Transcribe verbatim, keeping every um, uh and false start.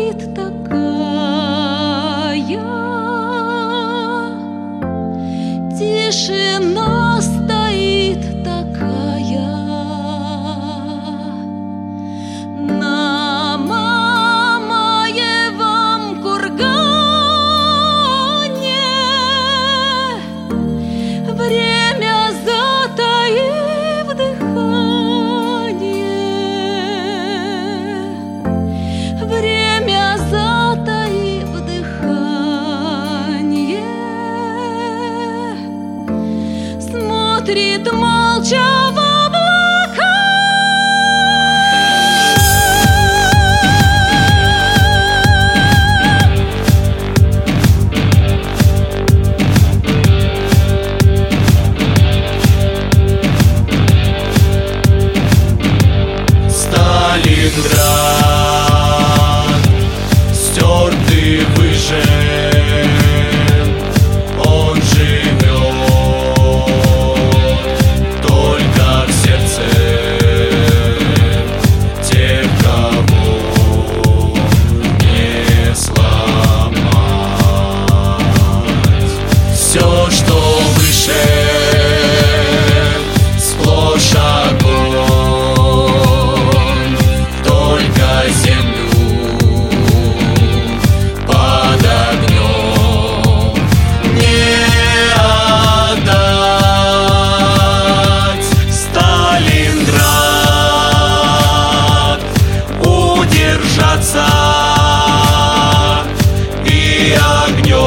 стоит такая, тишина стоит такая. На Мамаевом кургане время, затаив дыхание, время, затаив дыхание, смотрит молча в облака. Сталинград стертый, выжжен, он живет только в сердце тех, кого не сломать. Все, что выше, сплошь огонь, только землю под огнем не отдать. Сталинград удержаться и огнем